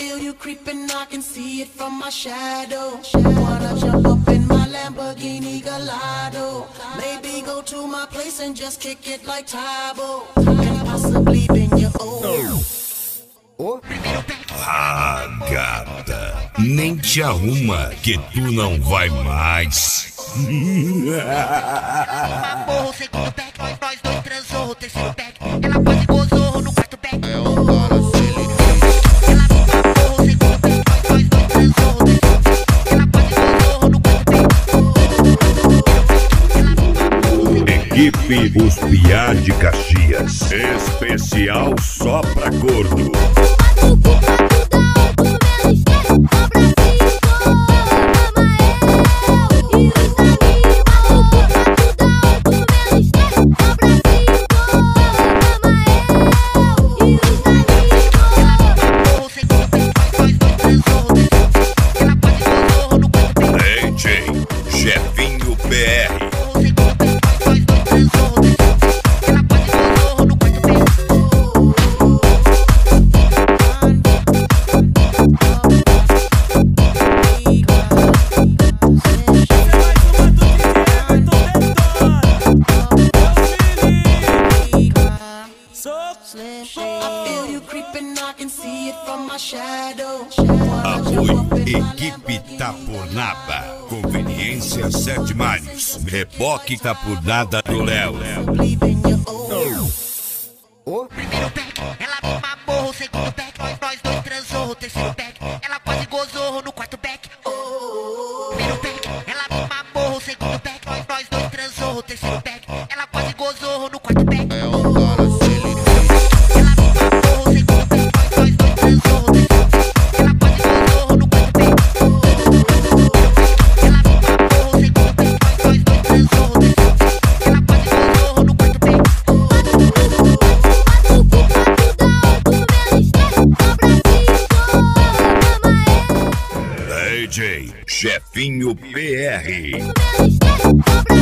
feel you creeping, I can see it from my shadow. Wanna jump up in my Lamborghini Gallardo, maybe go to my place and just kick it like Tybo, and possibly bend you over. Ah, gata, nem te arruma que tu não vai mais. Porra, o segundo pack, nós dois transou, o terceiro pack, ela quase gozou no quarto pack. É o cara acelerou. Ela porra, o segundo pack, nós dois transou, o terceiro pack, ela quase gozou no quarto pack. Equipe Os Piá de Caxias, especial só pra gordo. Chefinho PR. Apoio Equipe Tapurnada, Conveniência Sete Mares, Reboque Tapurnada do Léo. Primeiro pack, ela uma porra, o segundo pack, nós dois transou, o terceiro pack, ela quase gozou no quarto pack. Primeiro pack, ela uma porra, o segundo pack, nós dois transou, o terceiro pack, ela quase gozou no quarto pack. É o cara acelerou. Ela uma porra, o segundo pack, nós dois transou, o terceiro pack, ela quase gozou no quarto pack. Ela uma porra, o segundo pack, nós dois transou, o terceiro pack, ela quase gozou no quarto pack. DJ Chefinho PR.